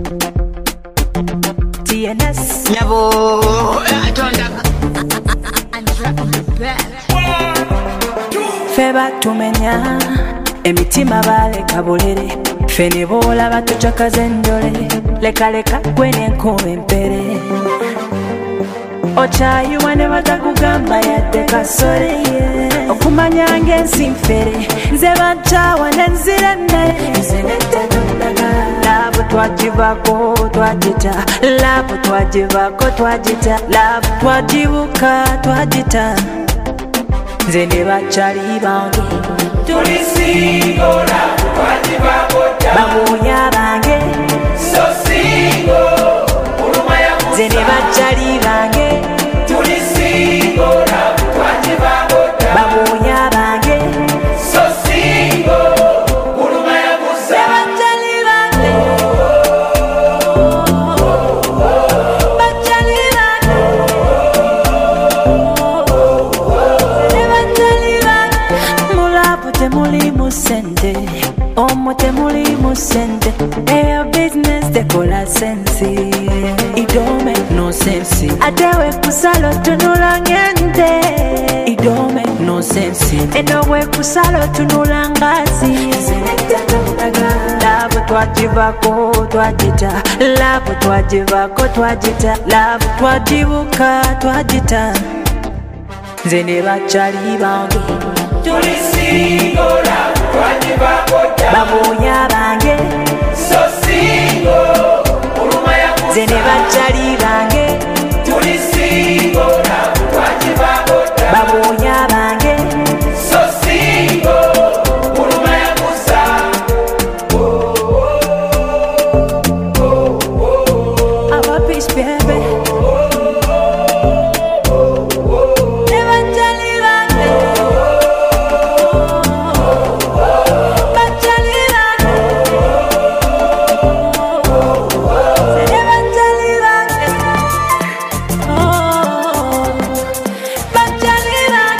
TNS Nyabo atonda Feba tumenya emitima baleka bulere fene bola batuchakaze njole leka gwene nkumpere ochayiwane batakugamba yadde kasore okumanya ngensi mfere nze bantawa nenzirenne labo twagivako twagita labo twagivako twagita labo twagibuka twagita nze ne bakyali bange tulisingola twagivako babunya bange so singo uluma ya nze ne bakyali bange tulisingola twagivako babunya bange so singo uluma ya musa bakyali bange bakyali bange bakyali bange mulabu temuli musente omo temuli musente eyo business tekola sensi it don't make no sense adewe kusalo tunula ngente it don't make no sense edowe kusalo tunula ngazi labo twagivako twagita labo twagivako twagita labo twagibuka twagita nze ne bakyali bange tulisingola twagivako babunya bange so singo uluma ya musa nze ne bakyali bange tulisingola twagivako babunya bange so singo uluma ya musa our peace baby ne bakyali bange bakyali bange ne bakyali bange bakyali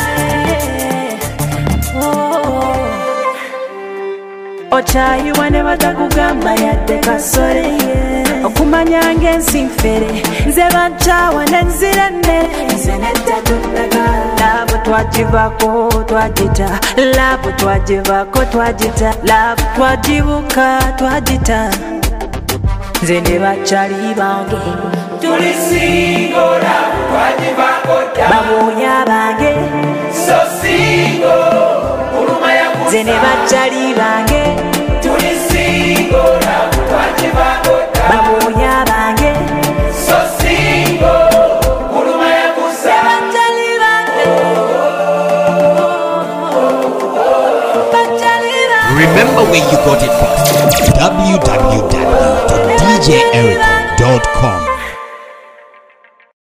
bange ochayiwa ne batakugamba yadde kasore okumanya ngensi mfere nze bantawa nenzirenne nze netatulaga labo twagivako twagita labo twagivako twagita labo twagibuka twagita nze ne bakyali bange tulisingola twagivako babunya bange so singo uluma ya musa nze ne bakyali bange tulisingola twagivako babunya bange so singo uluma ya musa bakyali bange bakyali bange Remember where you got it from. www.djeric.com